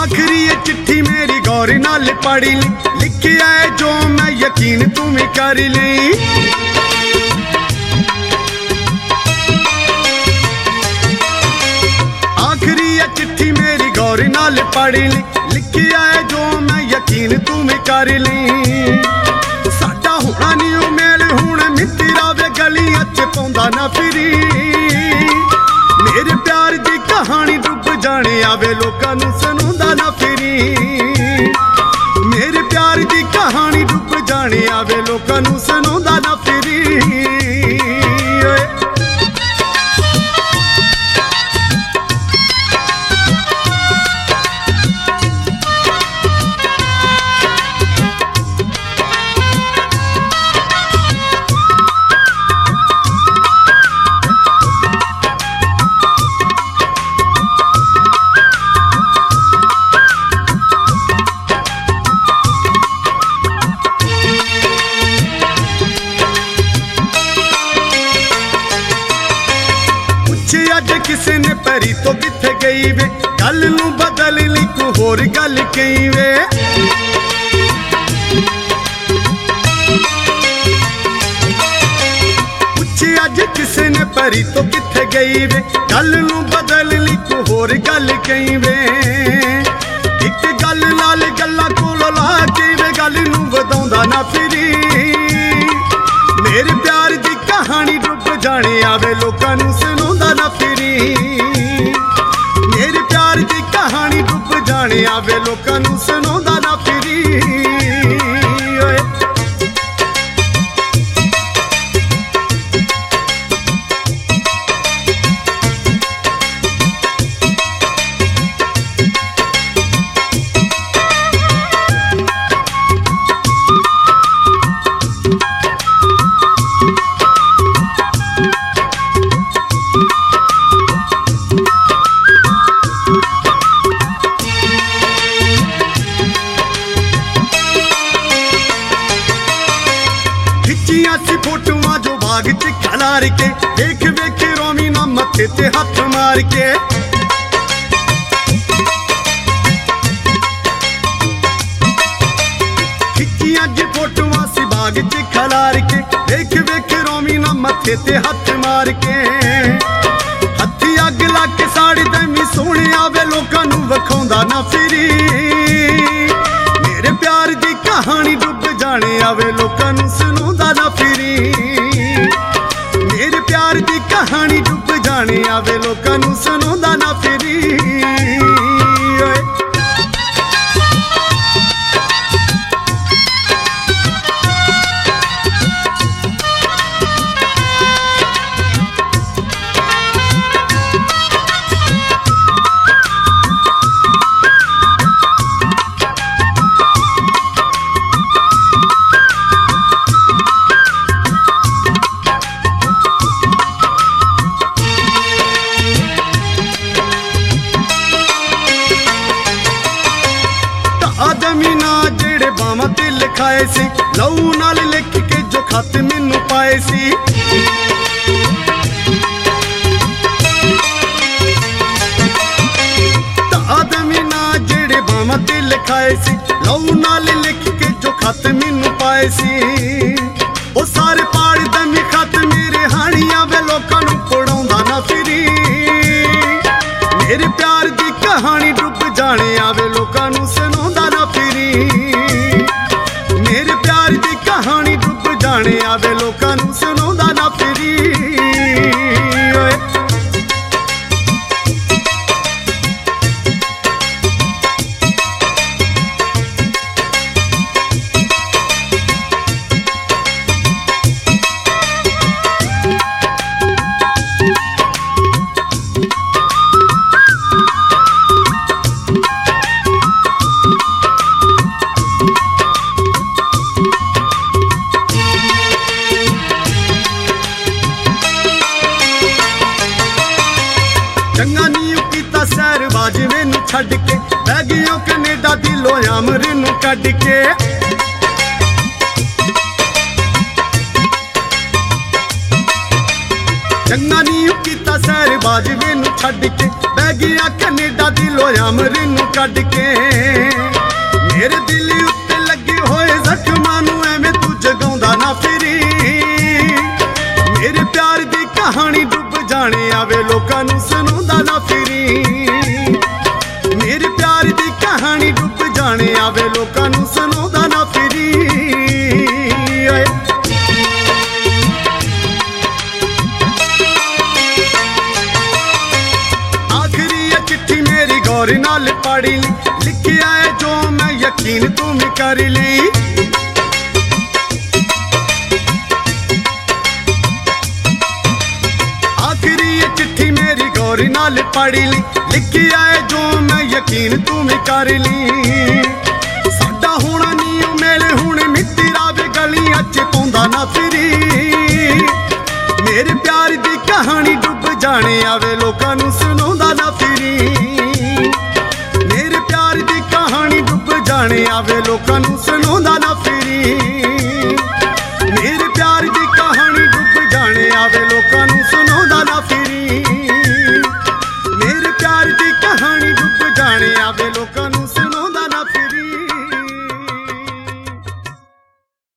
आखिरी ये चिट्ठी मेरी गौर नाल पढ़ ली, लिखिया है जो मैं यकीन तुम्हें कर ली। आखिरी ये चिट्ठी मेरी गौर नाल पढ़ ली, लिखिया है जो मैं यकीन तुम्हें कर ली। साडा होना नहीं मेल हुण मित्रा वे गलियां च पौंदा ना फिरी, मेरे प्यार दी कहानी डुब जाने आवे लोकां नूं सुनाउंदा ना फिरी। मेरे प्यार दी कहानी डुब जाने आवे लोकां नूं सुनाउंदा ना फिरी। अज किसे ने परी तो किथे गई वे, गल नूं बदल ली को होर गल कई वे। पुछे अज किसे ने परी तो किथे गई वे, गल नूं बदल ली को होर गल कई वे। एक गल नाल गल्लां कोल ला के वे गल नूं वधाउंदा ना फिरी। मेरे प्यार दी कहानी डुब जाने आवे लोकां नूं सुनाउंदा ना फिरी। मेरे प्यार दी कहानी डुब जाने आवे लोकां नूं सुनाउंदा ना फिरी। सी फोटुआं जो बाग च खलार के, देख वेख रोमी ना मथे ते हथ मार के। खिच्चियां जी फोटुआं सी बाग च खलार के, देख वेख रोमी ना मथे ते हथ मार के। हथी अग ला के साड़ी दैमी सोहणे आवे लोकां नूं वखाउंदा ना फिरी। मेरे प्यार दी कहानी डुब जाने आवे लोकां नूं सुनाउंदा ना फिरी। मेरे प्यार दी कहानी डुब जाने आवे लोकां नूं सुनाउंदा ना फिरी। आदमी ना जेड़े बावां ते लिखाए सी, लहू नाल लिख के जो खत मैनू पाए सी। आदमी ना जेड़े बावां ते लिखाए सी, लहू नाल लिख के जो खत मैनू पाए सी। ओ सारे पाड़ दमी खत मेरे हानियां वे लोकां नूं पढ़ाउंदा ना फिरी। मेरे प्यार दी कहानी डुब जाने आवे लोकां नूं सुनाउंदा ना फिरी। मेरे प्यार दी कहानी डुब जाने आवे लोकां नूं सुनाउंदा ना फिरी। चंगा नी कीता सैरबाज मैनू छड्ड के, लै गईओ कनेडा दिलों अमर नूं कढ के। चंगा नी कीता सैरबाज मैनू छड्ड के, लै गईआ कनेडा दिलों अमर नूं ਕੱਢ ਕੇ। ਮੇਰੇ ਦਿਲ ਉੱਤੇ ਲੱਗੇ ਹੋਏ ਜ਼ਖਮਾਂ ਨੂੰ ਐਵੇਂ ਤੂੰ ਜਗਾਉਂਦਾ ਨਾ ਫਿਰੀ। ਮੇਰੇ ਪਿਆਰ ਦੀ ਕਹਾਣੀ ਡੁੱਬ ਜਾਣੇ ਆਵੇ ਲੋਕਾਂ ਨੂੰ ਸੁਣਾਉਂਦਾ ਨਾ ਫਿਰੀ। ਮੇਰੇ ਪਿਆਰ ਦੀ ਕਹਾਣੀ ਡੁੱਬ ਜਾਣੇ ਆਵੇ ਲੋਕਾਂ ਨੂੰ ਸੁਣਾਉਂਦਾ ਨਾ ਫਿਰੀ। ਆਖਰੀ ਇਹ ਚਿੱਠੀ ਮੇਰੀ ਗੌਰ ਨਾਲ ਪੜ੍ਹ ਲਈ, ਲਿਖਿਆ ਹੈ ਜੋ ਮੈਂ ਯਕੀਨ ਤੂੰ ਵੀ ਕਰ ਲਈ। ਆਖਰੀ ਇਹ ਚਿੱਠੀ ਮੇਰੀ ਗੌਰ ਨਾਲ ਪੜ੍ਹ ਲਈ, ਲਿਖਿਆ ਹੈ ਜੋ ਮੈਂ ਯਕੀਨ ਤੂੰ ਵੀ ਕਰ ਲਈ। ਸਾਡਾ ਹੋਣਾ ਨੀ ਉਹ ਮੇਲੇ ਹੁਣ ਮਿੱਟੀ ਰਾਵੇ ਗਲੀਆਂ ਚ ਪਾਉਂਦਾ ਨਾ ਫਿਰੀ। ਮੇਰੇ ਪਿਆਰ ਦੀ ਕਹਾਣੀ ਡੁੱਬ ਜਾਣੇ ਆਵੇ ਲੋਕਾਂ ਨੂੰ ਸੁਣਾਉਂਦਾ ਨਾ ਫਿਰੀ। ਮੇਰੇ ਪਿਆਰ ਦੀ ਕਹਾਣੀ ਡੁੱਬ ਜਾਣੇ ਆਵੇ ਲੋਕਾਂ ਨੂੰ ਸੁਣਾਉਂਦਾ ਨਾ ਫਿਰੀ।